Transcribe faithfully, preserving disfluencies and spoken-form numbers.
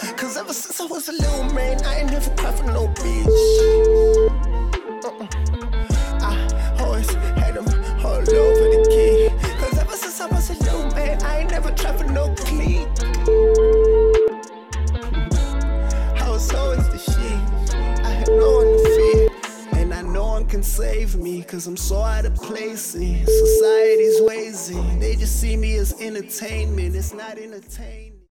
Cause ever since I was a little man, I ain't never cried for no bitch. Uh-uh. I always had them all over the key. Cause ever since I was a little man, I ain't never tried for no clique. I was always the shit. I had no one to fear, and I know one can save me. Cause I'm so out of place in society's ways, and they just see me as entertainment. It's not entertainment.